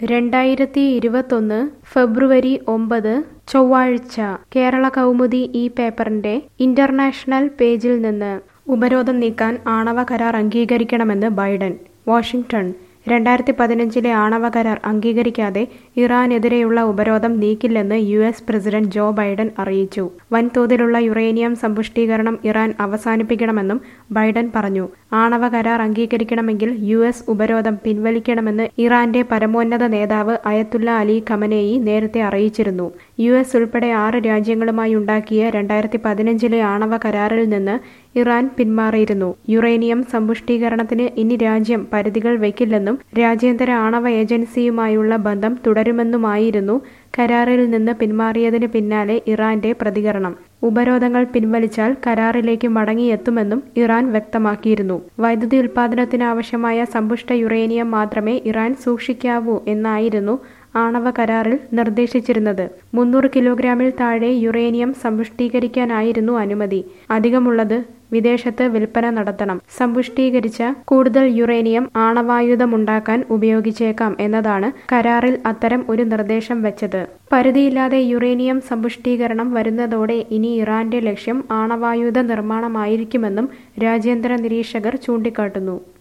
2021 ഫെബ്രുവരി 9 ചൊവ്വാഴ്ച കേരള കൗമുദി ഈ പേപ്പറിന്റെ ഇന്റർനാഷണൽ പേജിൽ നിന്ന് ഉപരോധം നീക്കാൻ ആണവ കരാർ അംഗീകരിക്കണമെന്ന് ബൈഡൻ. വാഷിംഗ്ടൺ. 2015 ആണവ കരാർ അംഗീകരിക്കാതെ ഇറാനെതിരെയുള്ള ഉപരോധം നീക്കില്ലെന്ന് യു.എസ്. പ്രസിഡന്റ് ജോ ബൈഡൻ അറിയിച്ചു. വൻതോതിലുള്ള യുറേനിയം സമ്പുഷ്ടീകരണം ഇറാൻ അവസാനിപ്പിക്കണമെന്നും ബൈഡൻ പറഞ്ഞു. ആണവ കരാർ അംഗീകരിക്കണമെങ്കിൽ യു.എസ്. ഉപരോധം പിൻവലിക്കണമെന്ന് ഇറാന്റെ പരമോന്നത നേതാവ് അയത്തുല്ല അലി ഖമനേയി നേരത്തെ അറിയിച്ചിരുന്നു. യു.എസ്. ഉൾപ്പെടെ 6 രാജ്യങ്ങളുമായി ഉണ്ടാക്കിയ 2015 ആണവ കരാറിൽ നിന്ന് ഇറാൻ പിന്മാറിയിരുന്നു. യുറേനിയം സമ്പുഷ്ടീകരണത്തിന് ഇനി രാജ്യം പരിധികൾ വയ്ക്കില്ലെന്നും രാജ്യാന്തര ആണവ ഏജൻസിയുമായുള്ള ബന്ധം തുടരുമെന്നുമായിരുന്നു കരാറിൽ നിന്ന് പിന്മാറിയതിന് പിന്നാലെ ഇറാന്റെ പ്രതികരണം. ഉപരോധങ്ങൾ പിൻവലിച്ചാൽ കരാറിലേക്ക് മടങ്ങിയെത്തുമെന്നും ഇറാൻ വ്യക്തമാക്കിയിരുന്നു. വൈദ്യുതി ഉൽപ്പാദനത്തിനാവശ്യമായ സമ്പുഷ്ട യുറേനിയം മാത്രമേ ഇറാൻ സൂക്ഷിക്കാവൂ എന്നായിരുന്നു ആണവ കരാറിൽ നിർദ്ദേശിച്ചിരുന്നത്. 300 കിലോഗ്രാമിൽ താഴെ യുറേനിയം സമ്പുഷ്ടീകരിക്കാനായിരുന്നു അനുമതി. അധികമുള്ളത് വിദേശത്ത് വിൽപ്പന നടത്തണം. സമ്പുഷ്ടീകരിച്ച കൂടുതൽ യുറേനിയം ആണവായുധമുണ്ടാക്കാൻ ഉപയോഗിച്ചേക്കാം എന്നതാണ് കരാറിൽ അത്തരം ഒരു നിർദ്ദേശം വെച്ചത്. പരിധിയില്ലാതെ യുറേനിയം സമ്പുഷ്ടീകരണം വരുന്നതോടെ ഇനി ഇറാന്റെ ലക്ഷ്യം ആണവായുധ നിർമ്മാണമായിരിക്കുമെന്നും രാജ്യാന്തര നിരീക്ഷകർ ചൂണ്ടിക്കാട്ടുന്നു.